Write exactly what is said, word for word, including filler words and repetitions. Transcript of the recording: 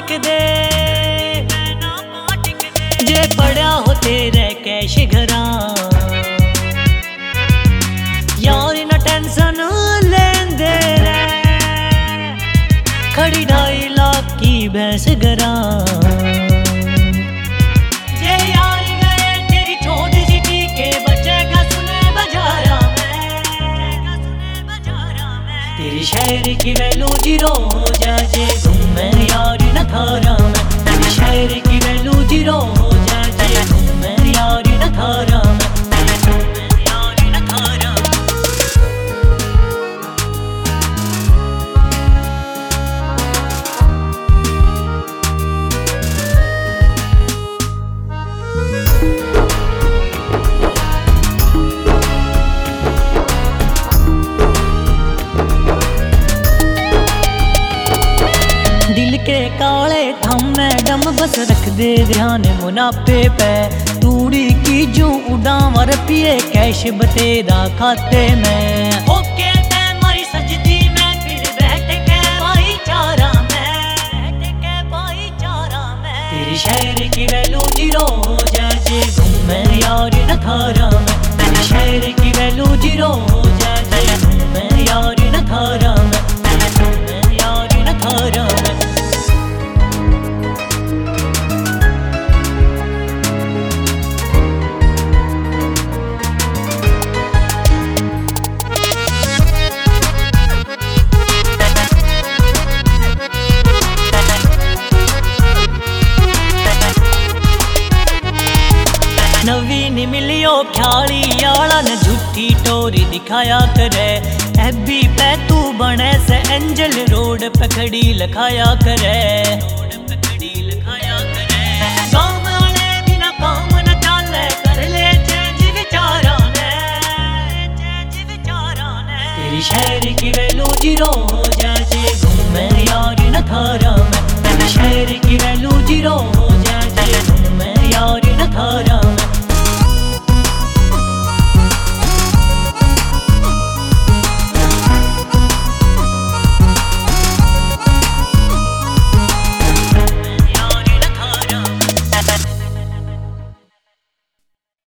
दे जे पड़ा हो तेरे कैश घरा यार ना टेंशन लेंदे रे खड़ी ढाई लाख की भैंस घरा जे यार गए तेरी छोटी सी के बचेगा सुने बजारा में तेरी शहर की वैल्यू जीरो हो जाए जे घूमे यार न थारा में तेरी शहर की वैल्यू जीरो हो जाए जे घूमे यार न थारा में दिल के काले थम मैडम बस रख दे ध्यान मुनाफे पे तूड़ी की जू उड़ावर पिए कैश बतेदा खाते में ओके मैं मारी सजदी में फिर बैठ के भाईचारा में बैठ के भाईचारा में तेरी शहर की वैल्यू जीरो हो जाए जे घूमे यार न थारा में तेरी शहर की वैल्यू जीरो हो जाए जे घूमे यार न थारा में घूमे यार न थारा में नवीन मिलियो ख्याली याला न झूठी टोरी दिखाया करे एबी पे तू बने से एंजल रोड पे खड़ी लखाया करे रोड पे खड़ी लखाया करे गांव वाले बिना काम न चाले कर ले चेंज विचारा ने चेंज विचारा ने तेरी शहर की वैल्यू जीरो हो जाए जे घूमे यार न थारा में तेरी शहर की वैल्यू जीरो हो जाए जे घूमे यार न थारा में